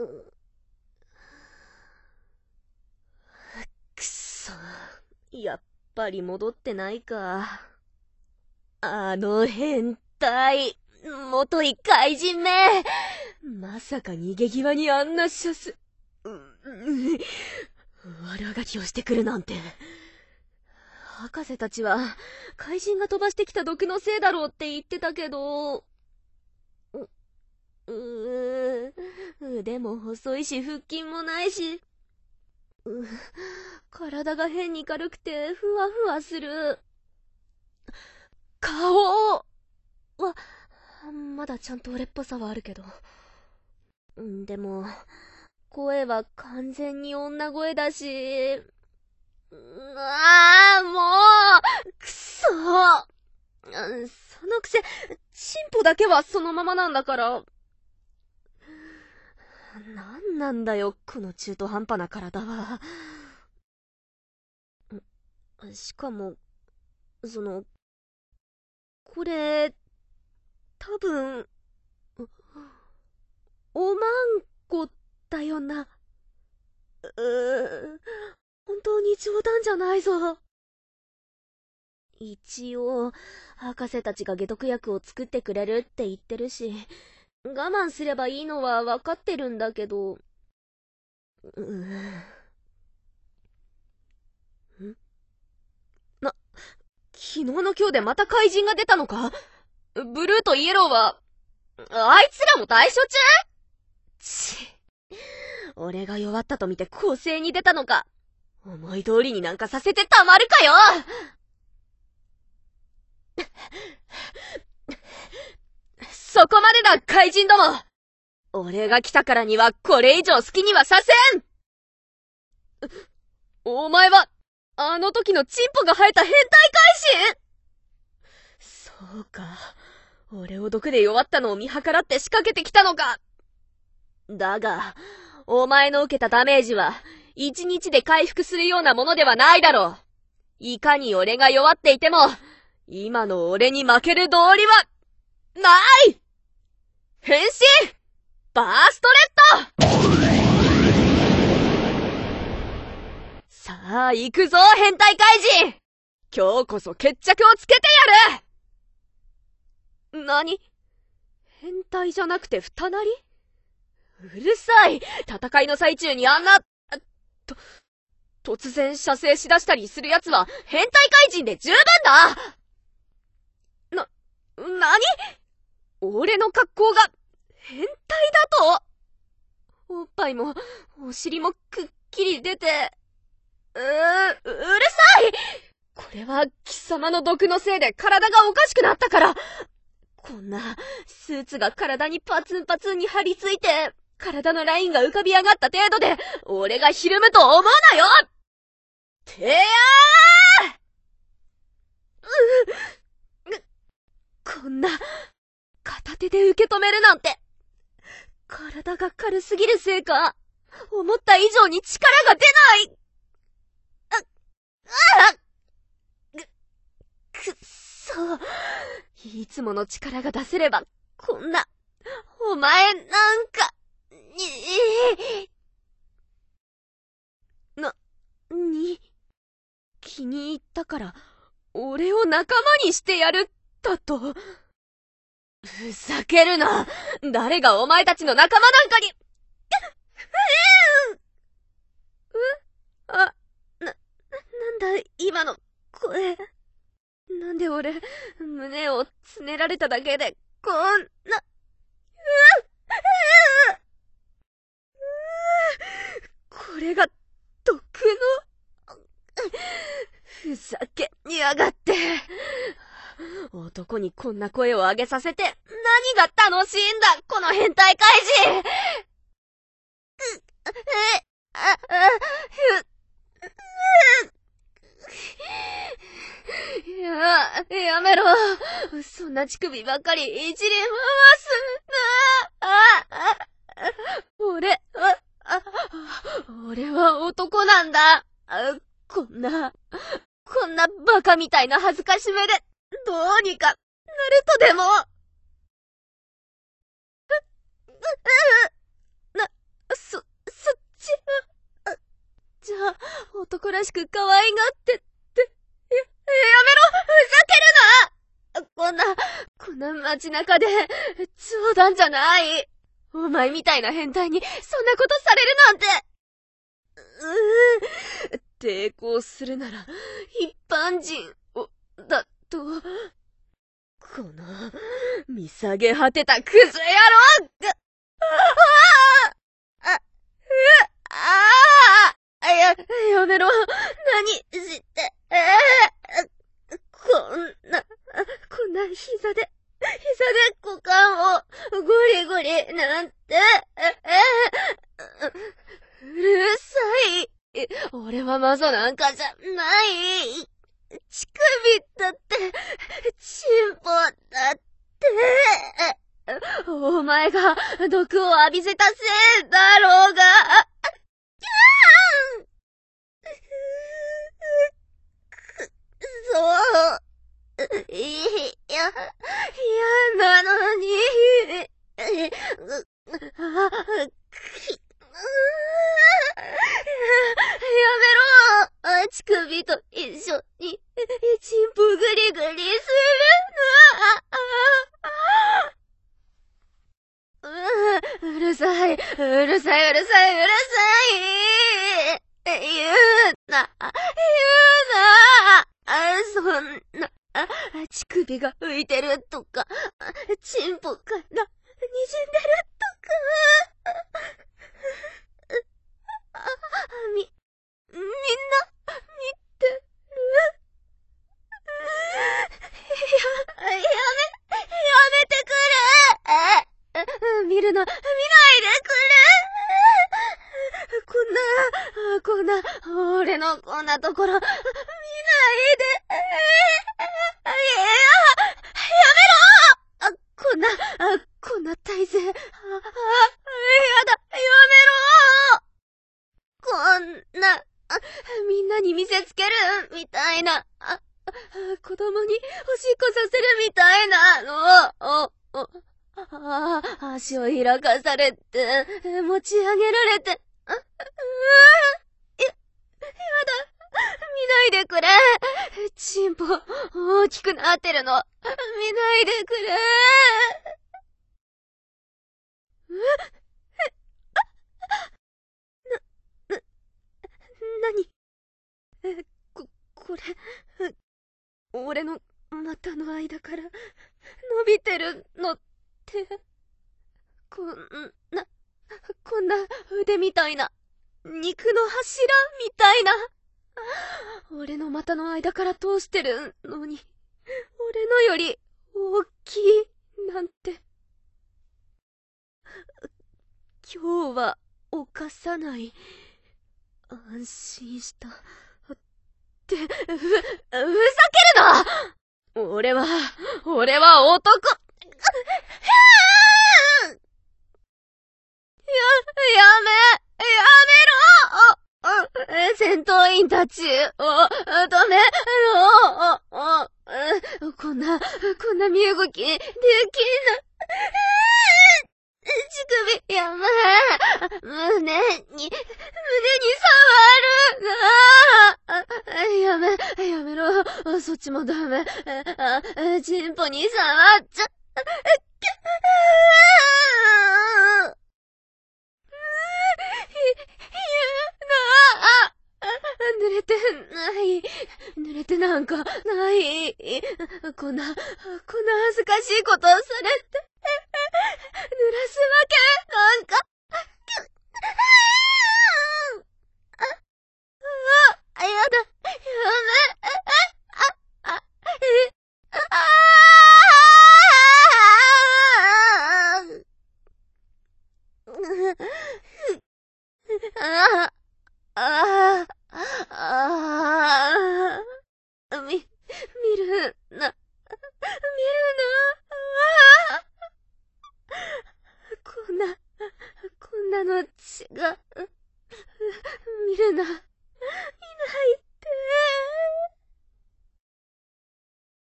くそ、やっぱり戻ってないか。あの変態、元い怪人め。まさか逃げ際にあんな悪あがきをしてくるなんて。博士たちは怪人が飛ばしてきた毒のせいだろうって言ってたけど、腕も細いし腹筋もないし、体が変に軽くてふわふわする。顔はまだちゃんと俺っぽさはあるけど、でも声は完全に女声だし、もうくそ。そのくせチンポだけはそのままなんだから。なんなんだよこの中途半端な体は。しかもこれ多分おまんこだよな。本当に冗談じゃないぞ。一応博士たちが解毒薬を作ってくれるって言ってるし、我慢すればいいのは分かってるんだけど。昨日の今日でまた怪人が出たのか？ブルーとイエローは、あいつらも対処中？俺が弱ったと見て攻勢に出たのか。思い通りになんかさせてたまるかよ。そこまでだ怪人ども。俺が来たからにはこれ以上好きにはさせん。お前はあの時のチンポが生えた変態怪人？そうか、俺を毒で弱ったのを見計らって仕掛けてきたのか。だがお前の受けたダメージは一日で回復するようなものではないだろう。いかに俺が弱っていても今の俺に負ける道理はない。変身バーストレッド。さあ行くぞ変態怪人。今日こそ決着をつけてやる。何？変態じゃなくて二なり？うるさい。戦いの最中にあんな突然射精しだしたりする奴は変態怪人で十分だ。何？俺の格好が変態だと？おっぱいもお尻もくっきり出て、うるさい。これは貴様の毒のせいで体がおかしくなったから。こんなスーツが体にパツンパツンに張り付いて体のラインが浮かび上がった程度で俺がひるむと思うなよ。てやー。こんな片手で受け止めるなんて。体が軽すぎるせいか思った以上に力が出ない。くっそ。いつもの力が出せればこんなお前なんか気に入ったから俺を仲間にしてやるだと？ふざけるな。誰がお前たちの仲間なんかに。なんだ今の声。なんで俺胸をつねられただけでこんな。これが毒の。ふざけやがって。男にこんな声を上げさせて何が楽しいんだこの変態怪人。やめろ。そんな乳首ばっかりいじり回すな。俺は男なんだ。こんなバカみたいな恥ずかしめでどうにかなるとでも。 男らしく可愛がってって、やめろ、ふざけるな！こんな街中で、冗談じゃない。お前みたいな変態に、そんなことされるなんて。抵抗するなら、一般人を、だと、この、見下げ果てたクズ野郎が、やめろ。何して、こんな膝で股間をゴリゴリなんて、うるさい。俺はマゾなんかじゃない。乳首だって、チンポだって。お前が毒を浴びせたせいだろうが。そう。嫌なのに。やめろ。乳首と一緒にチンポグリグリするの。うるさい。言うな。そんな、乳首が浮いてるとか、チンポから滲んでるとか。みんな、見てる。やめてくれ。見ないでくれ。こんな、俺のこんなところ、見ないで。やめろ。こんな体勢。やだ、やめろ。こんな、みんなに見せつけるみたいな、子供におしっこさせるみたいなの。足を開かされて、持ち上げられて、やだ。見ないでくれ。チンポ、大きくなってるの。見ないでくれ。なに？これ、俺の股の間から伸びてるのって、こんな腕みたいな、肉の柱みたいな。俺の股の間から通してるのに、俺のより大きいなんて。今日は犯さない。安心した。ふざけるな！俺は男。戦闘員たちを止めろ。こんな身動きできない。乳首、胸に触るな。やめろ。そっちもダメ。チンポに触っちゃ。濡れてなんかない。こんな恥ずかしいこと